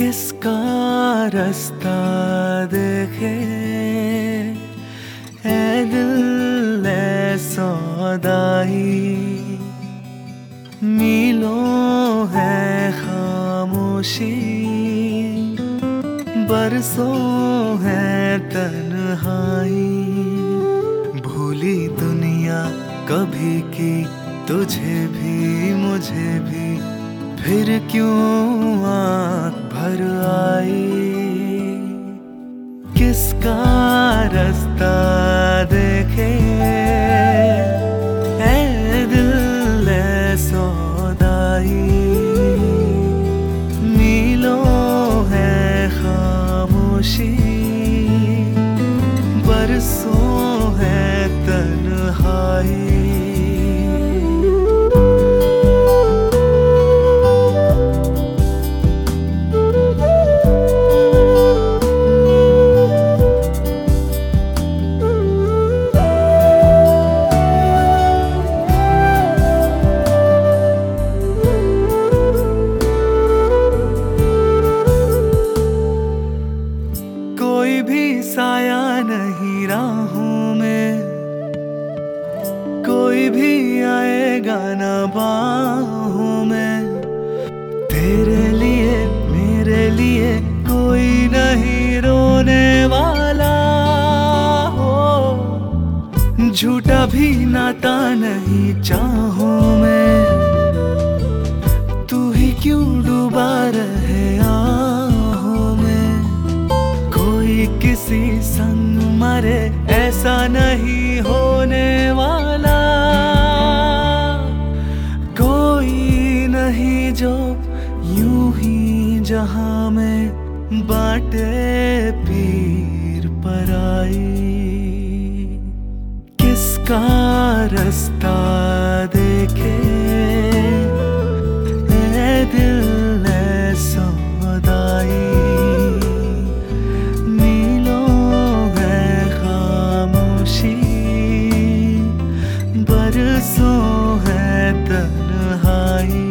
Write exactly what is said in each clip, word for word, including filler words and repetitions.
किसका रास्ता देखे ऐ दिल ऐ सौदाई। मीलों है खामोशी, बरसों है तन्हाई। भूली दुनिया कभी की तुझे भी मुझे भी, फिर क्यों आँख भर आई। किसका रास्ता देखे ऐ दिल ऐ सौदाई। मीलों है खामोशी, बरसों है तन्हाई। कोई भी साया नहीं राहों में, कोई भी आएगा ना बाहों में। तेरे लिए मेरे लिए कोई नहीं रोने वाला हो। झूठा भी नाता नहीं चाहों में, तू ही क्यों डूबा रहे आहों में। कोई किसी संग मरे ऐसा नहीं होने वाला। कोई नहीं जो यूं ही जहां में बाटे पीर पराई। किसका रास्ता देखे ऐ दिल ऐ सौदाई। बरसों है तन्हाई।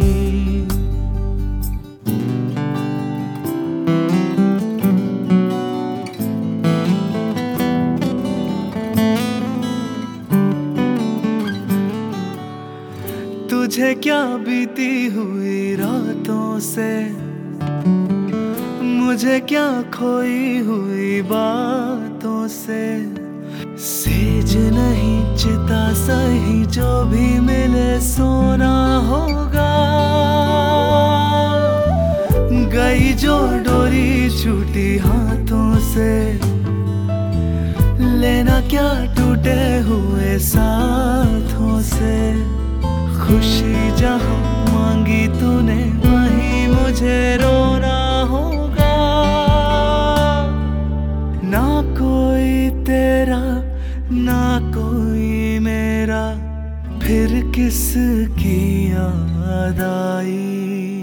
तुझे क्या बीती हुई रातों से, मुझे क्या खोई हुई बातों से। सेज नहीं चिता सही जो भी मिले सोना होगा। गई जो डोरी छूटी हाथों से, लेना क्या टूटे हुए साथों से। खुशी जहाँ मांगी तूने वहीं मुझे रोना होगा। ना कोई तेरा ना कोई मेरा, फिर किसकी याद आई।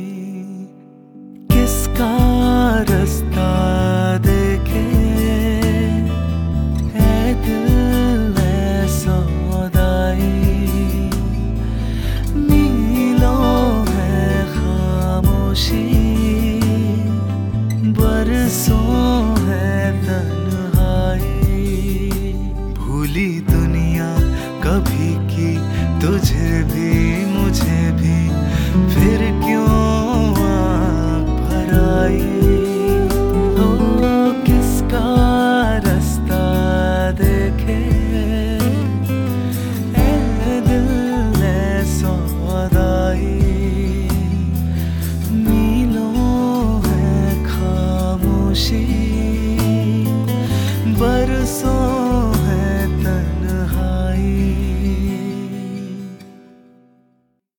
किसका रास्ता देखे ऐ दिल ऐ सौदाई। मीलों है खामोशी, बरसों है तन्हाई। भूली दुनिया कभी की तुझे भी मुझे